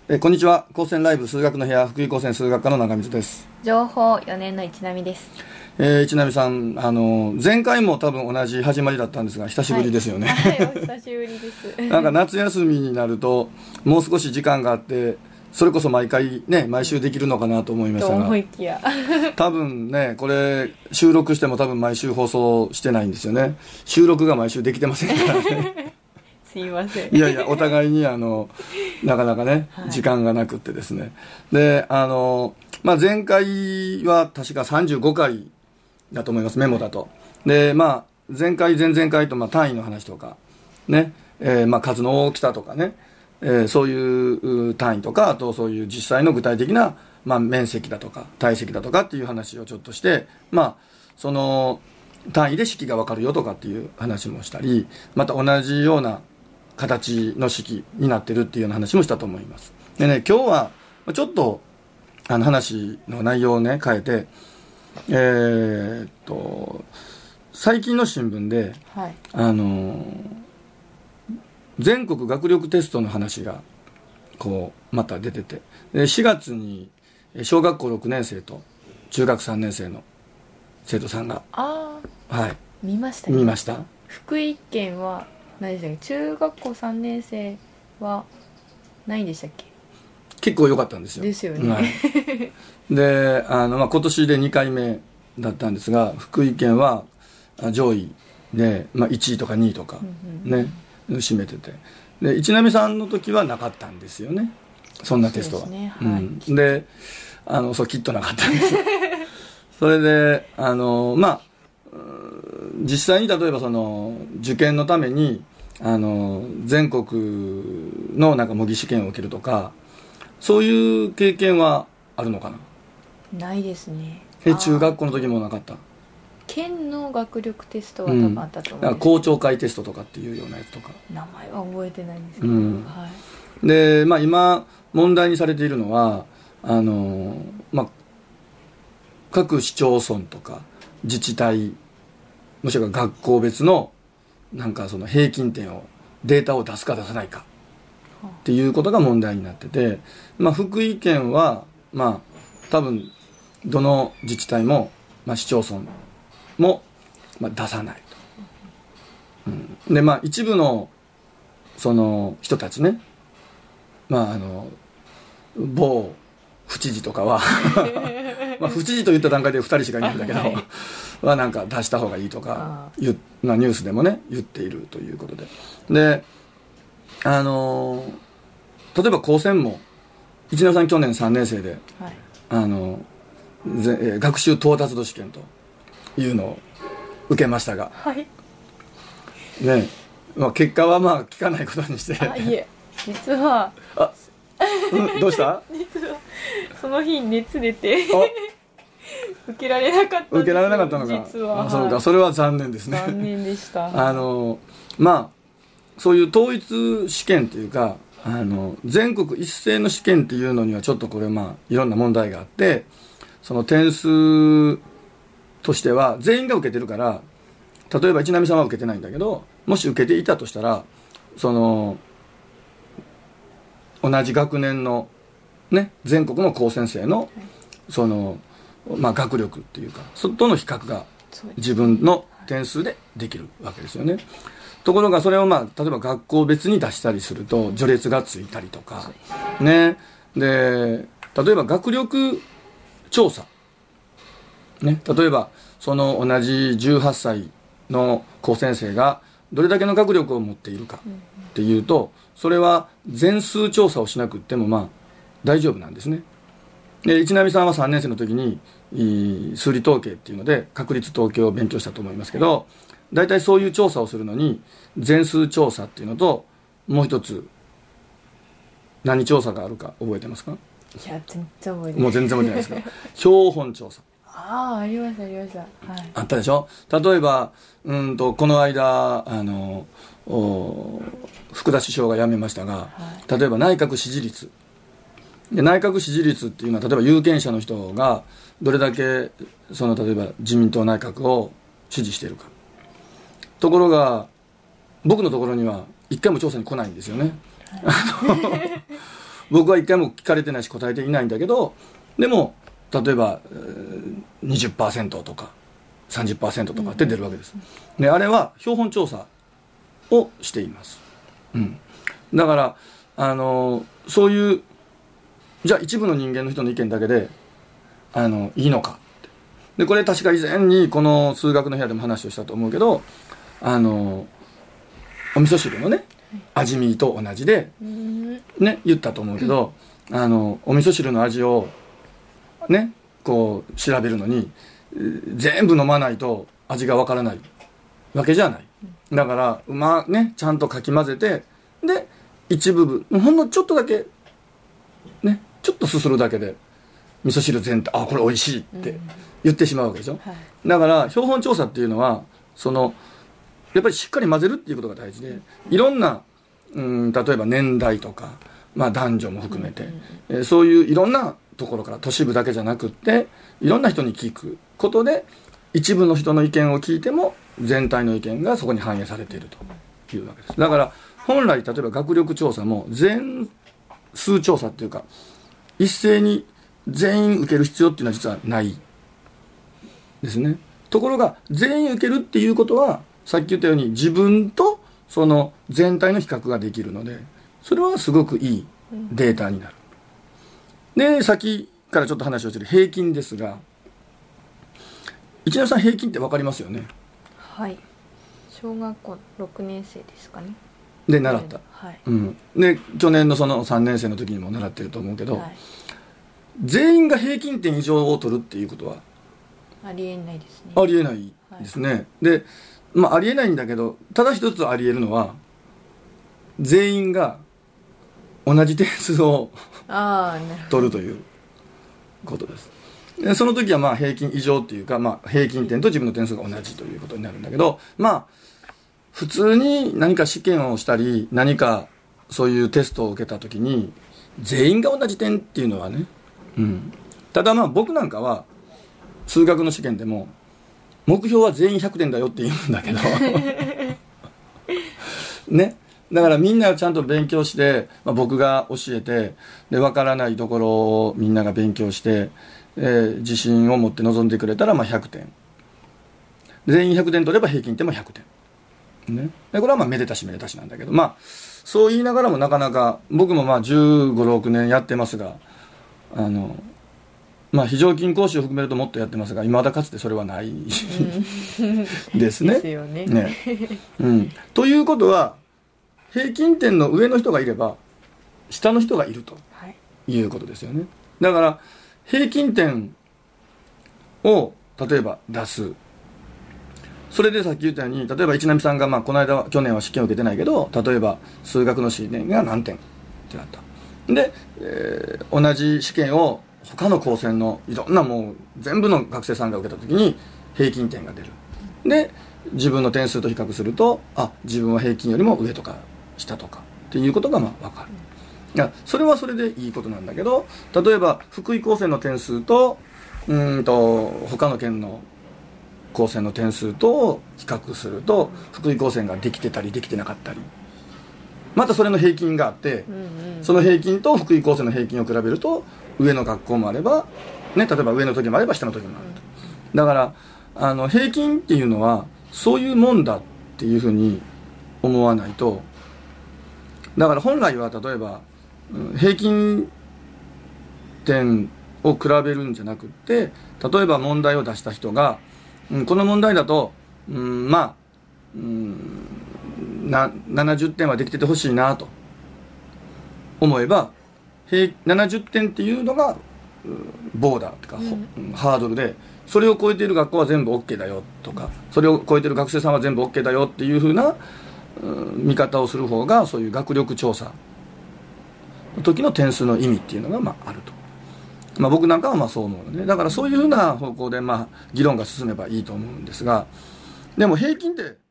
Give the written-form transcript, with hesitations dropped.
こんにちは。高専ライブ数学の部屋、福井高専数学科の中水です。 情報4年の市波です。 市波さん、前回も多分同じ始まりだったんですが、久しぶりですよね。 はい、お久しぶりです。 なんか夏休みになると、もう少し時間があって、それこそ毎回ね、毎週できるのかなと思いましたが。 と思いきや。 多分ね、これ、収録しても多分毎週放送してないんですよね。収録が毎週できてませんからね。 すいません。 いやいや、お互いになかなかね、時間がなくってですね。で、前回は確か35回だと思います、メモだと。で、前回、前々回と、単位の話とか、ね、数の大きさとかね、そういう単位とか、あとそういう実際の具体的な、面積だとか、体積だとかっていう話をちょっとして、その単位で式がわかるよとかっていう話もしたり、また同じような形の式になってるっていうような話もしたと思います。でね、今日はちょっと話の内容をね変えて、最近の新聞で、 はい、 全国学力テストの話がこうまた出てて、で4月に小学校6年生と中学3年生の生徒さんが見ましたね。 見ました。 福井県は何でしたっけ、中学校3年生は何位でしたっけ。 結構良かったんですよ。 ですよね。 はい、で今年で2回目だったんですが、福井県は上位で、1位とか2位とかね、占めてて、で市波さんの時はなかったんですよね、そんなテストは。そうですね、はい、でそうきっとなかったんですそれで実際に例えばその受験のために全国のなんか模擬試験を受けるとか、そういう経験はあるのかな。 ないですね。 中学校の時もなかった。 県の学力テストは多分あったと思うんですけど、 校長会テストとかっていうようなやつとか、 名前は覚えてないんですけど、はい、 で、今問題にされているのは各市町村とか自治体、もしくは学校別のなんかその平均点をデータを出すか出さないかっていうことが問題になってて、福井県は多分どの自治体も、市町村も、出さないと、で一部のその人たちね、某府知事とかは府知事と言った段階で2人しかいないんだけど、はい、はなんか出した方がいいとかニュースでもね言っているということで、で例えば高専も市野さん去年3年生で、はい、学習到達度試験というのを受けましたが、 はい、 ね、結果は聞かないことにして、 いえ実はどうした実はその日熱出て受けられなかったんですよ。 受けられなかったのか。 実はそうか、それは残念ですね。 残念でした。 そういう統一試験というか全国一斉の試験っていうのにはちょっとこれいろんな問題があって、その点数としては全員が受けてるから、例えば市波さんは受けてないんだけど、もし受けていたとしたらその同じ学年のね全国の高専生のその学力っていうか、そことの比較が自分の点数でできるわけですよね。ところがそれを例えば学校別に出したりすると序列がついたりとかね、で例えば学力調査ね、例えばその同じ18歳の高専生がどれだけの学力を持っているかっていうと、それは全数調査をしなくっても大丈夫なんですね。で市波さんは3年生の時に数理統計っていうので確率統計を勉強したと思いますけど、大体そういう調査をするのに全数調査っていうのと、もう一つ何調査があるか覚えてますか？ いや全然覚えてない。 もう全然覚えてないですか？標本調査。 ありましたありました、はい、 あったでしょ。例えばこの間福田首相が辞めましたが、例えば内閣支持率で、内閣支持率っていうのは例えば有権者の人がどれだけ例えば自民党内閣を支持しているか。ところが僕のところには一回も調査に来ないんですよね。 僕は一回も聞かれてないし答えていないんだけど、でも例えば 20% とか 30% とかって出るわけです。であれは標本調査をしています。だからそういうじゃあ一部の人間の人の意見だけでいいのかって。でこれ確か以前にこの数学の部屋でも話をしたと思うけど、お味噌汁のね味見と同じでね言ったと思うけど、お味噌汁の味をねこう調べるのに全部飲まないと味がわからないわけじゃない。だからねちゃんとかき混ぜて、で一部分ほんのちょっとだけねちょっとすするだけで味噌汁全体これ美味しいって言ってしまうわけでしょ。だから標本調査っていうのはやっぱりしっかり混ぜるっていうことが大事で、いろんな例えば年代とか、男女も含めて、そういういろんなところから都市部だけじゃなくっていろんな人に聞くことで一部の人の意見を聞いても全体の意見がそこに反映されているというわけです。だから本来例えば学力調査も全数調査っていうか一斉に全員受ける必要っていうのは実はないですね。ところが全員受けるっていうことはさっき言ったように自分とその全体の比較ができるので、それはすごくいいデータになる。でさっきからちょっと話をしている平均ですが、一ノさん平均って分かりますよね。 はい、小学校6年生ですかねで習った、で去年のその3年生の時にも習ってると思うけど、全員が平均点以上を取るっていうことはありえないですね。 ありえないですね。でありえないんだけど、ただ一つありえるのは全員が同じ点数を取るということです。でその時は平均以上っていうか、平均点と自分の点数が同じということになるんだけど、普通に何か試験をしたり何かそういうテストを受けた時に全員が同じ点っていうのはね、ただ僕なんかは数学の試験でも目標は全員100点だよって言うんだけどね、だからみんなちゃんと勉強して、僕が教えて、で分からないところをみんなが勉強して、自信を持って臨んでくれたら100点、全員100点取れば平均点も100点、ね、でこれはめでたしめでたしなんだけど、そう言いながらもなかなか僕も15、6年やってますが、非常勤講師を含めるともっとやってますが、未だかつてそれはないですね。 ですよね。 ということは平均点の上の人がいれば下の人がいるということですよね。だから平均点を例えば出す。それでさっき言ったように、例えば一波さんがこの間去年は試験を受けてないけど、例えば数学の試験が何点ってなった。で、同じ試験を他の高専のいろんなもう全部の学生さんが受けた時に平均点が出る。で自分の点数と比較すると自分は平均よりも上とか下とかっていうことが分かる。いやそれはそれでいいことなんだけど、例えば福井高専の点数と他の県の高専の点数と比較すると福井高専ができてたりできてなかったり、またそれの平均があって、その平均と福井高専の平均を比べると上の学校もあれば、ね、例えば上の時もあれば下の時もあると。だから平均っていうのはそういうもんだっていうふうに思わないと。だから本来は例えば平均点を比べるんじゃなくって、例えば問題を出した人が、この問題だと70点はできててほしいなと思えば、70点っていうのがボーダーとか、ハードルで、それを超えている学校は全部 OK だよとか、それを超えている学生さんは全部 OK だよっていうふうな見方をする方が、そういう学力調査の時の点数の意味っていうのがあると。僕なんかはそう思うのね。だからそういうふうな方向で議論が進めばいいと思うんですが、でも平均って